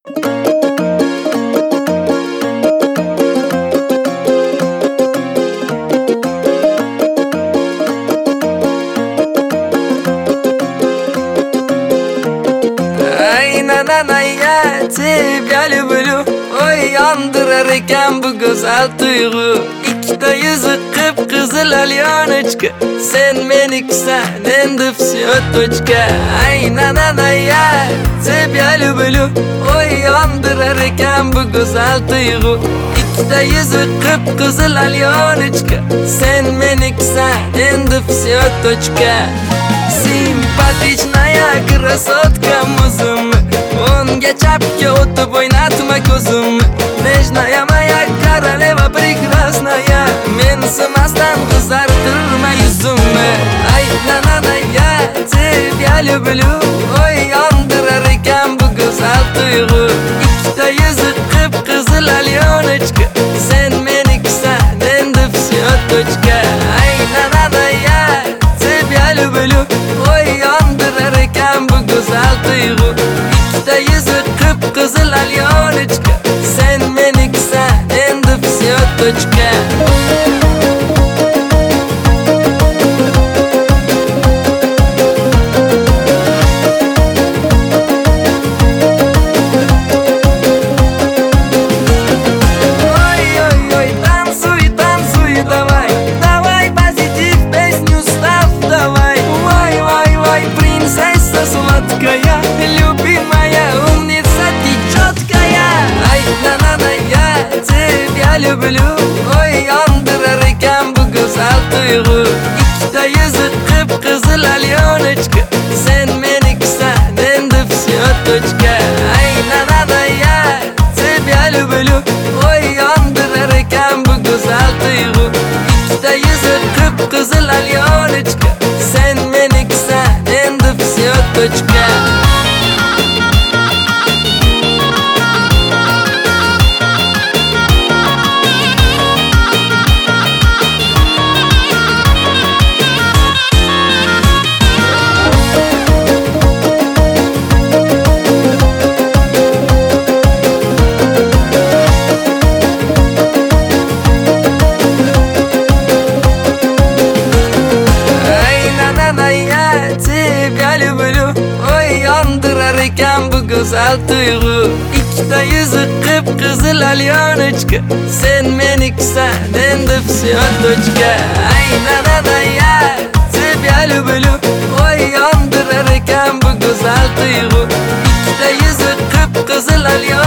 Hayatı gel bülü oy yandırar eken bu güzel duygu. İkide yüzü kıpkızıl alyanıçka, sen meniksen endi fsiyotoçka. Aynen hayatı gel bülü oy yandırar eken bu güzel duygu. İkide yüzü kıpkızıl alyanıçka, sen meniksen endi fsiyotoçka. Симпатичная красотка музым, Онге чапки о'ynatma ko'zim. Нежная моя королева прекрасная, mensimasdan qizartirma yuzimni. Ay nanana ya тебя люблю, oy yondirar ekan bu go'zal tuyg'u. Ikkita yuzi qip-qizil alyonочка, sen menikisan endi всё точка. Ay nanana ya тебя люблю, oy yondirar ekan bu go'zal tuyg'u. Ikkita yuzi qip-qizil alyonочка, sen menikisan endi всё точка. Сладкая, любимая, умница ты четкая. Ай, на-на-на, я тебя люблю. Ой, yondirar ekan bu go'zal tuyg'u. Ikkita yuzi qip-qizil alyonочка, sen menikisan endi всё точка. Ay, na-na-na, я тебя люблю. Oy yondirar ekan bu go'zal tuyg'u. Ikkita yuzi qip-qizil alyonочка, sen menikisan endi всё точка. Тебя люблю, oy yondirar ekan bu go'zal tuyg'u. Ikkita yuzi qip-qizil alyonочка, sen menikisan endi всё точка. Ay na-na-na ya тебя люблю, oy yondirar ekan bu go'zal tuyg'u. Ikkita yuzi qip-qizil alyonочка,